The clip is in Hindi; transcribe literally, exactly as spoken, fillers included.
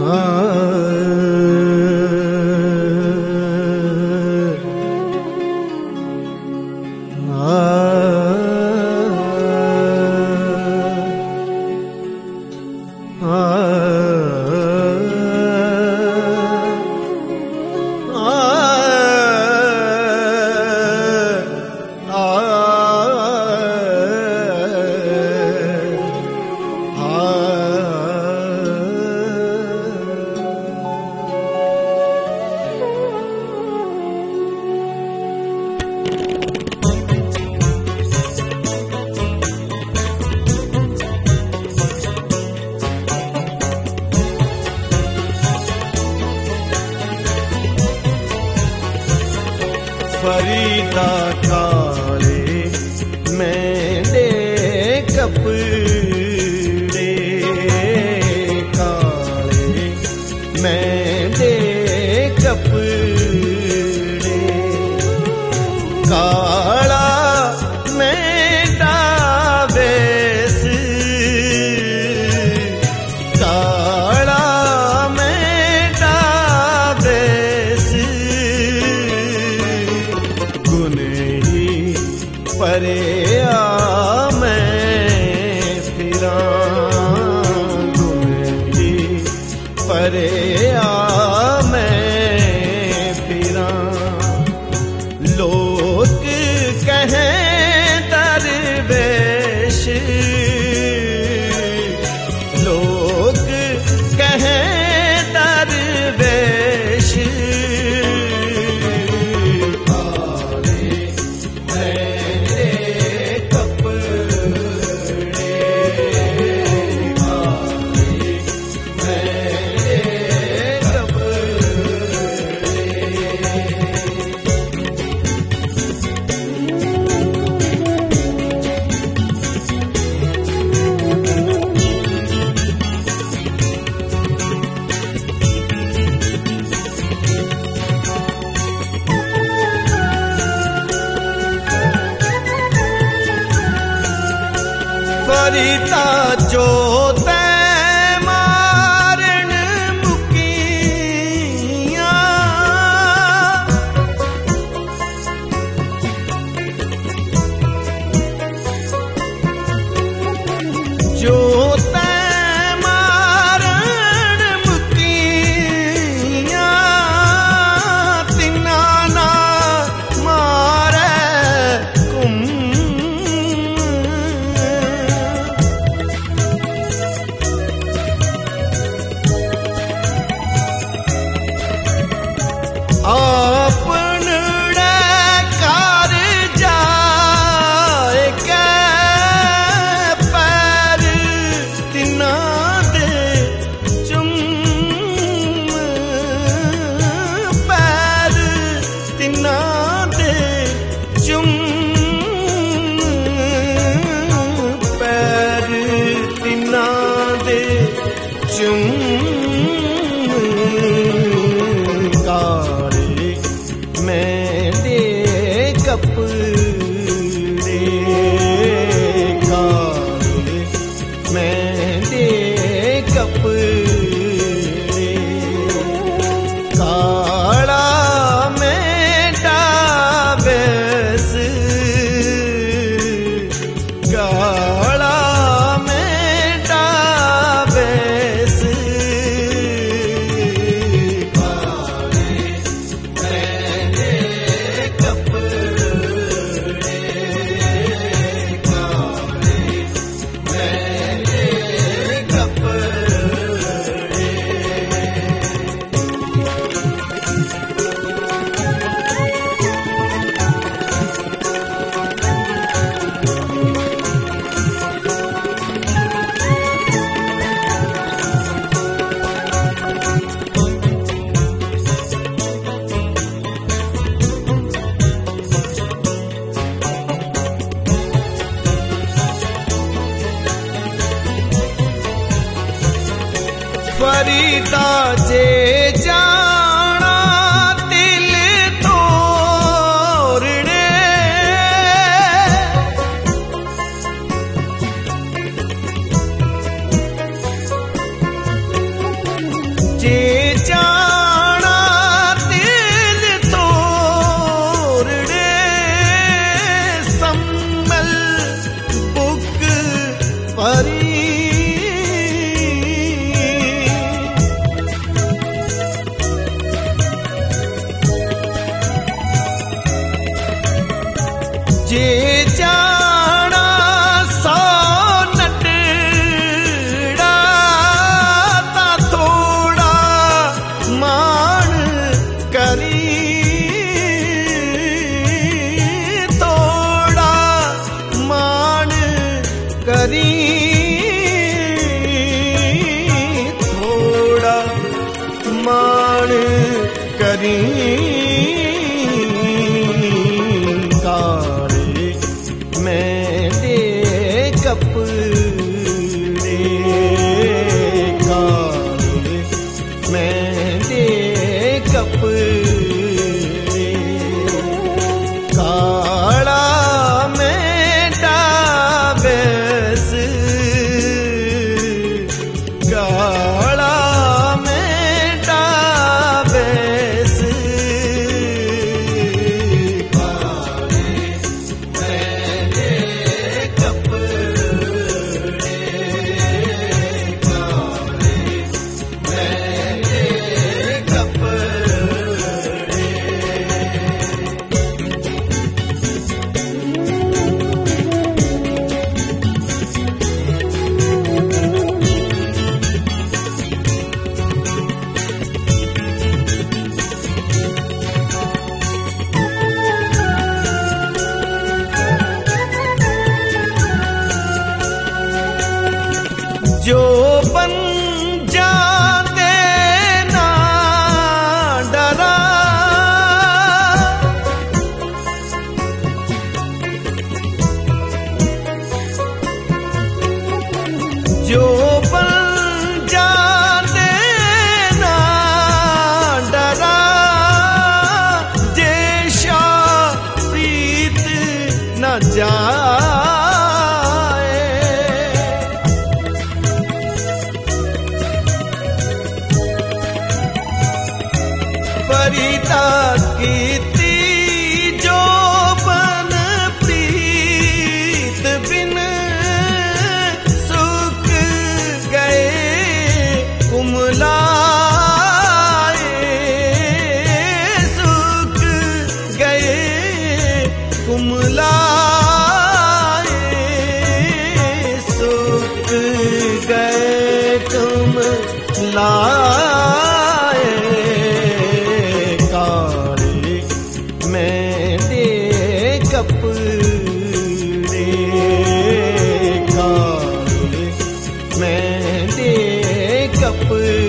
फरीदा काले मैंने कपड़े काले मैंने कपड़े काला मैंडा बेस काला मैंडा बेस परे आ मैं फिरा गुनही परे आ मैं फिरा लोग कहें दरवेश लोग कहें दरवेश फरीदा जो ते मारन मुकिया जो ते मारन मुकिया तिना ना मारे कुम अपने कार जाए के पैर तिना दे चुम पैर तिना दे चुम पैर तिना दे चुम मैंने कपड़े काले मैंने कपड़े काला मैंडा बेस काला मैंडा बेस फरीदा जे जाना दिल तोड़ने जे जाना सौ नटड़ा ता थोड़ा मान करी थोड़ा मान करी थोड़ा मान करी कारे मेरे कपड़े कारे मेरे कपड़े काला मेरा बेस काला मेरा बेस जो बन जाते ना डरा जो बन जाते ना डरा जैसा प्रीत न जा परिता कीती जो बन प्रीत बिन सुख गए कुमलाए सुख गए कुमलाए सुख गए कुमलाए मेरे कपड़े कारे मेरे कपड़े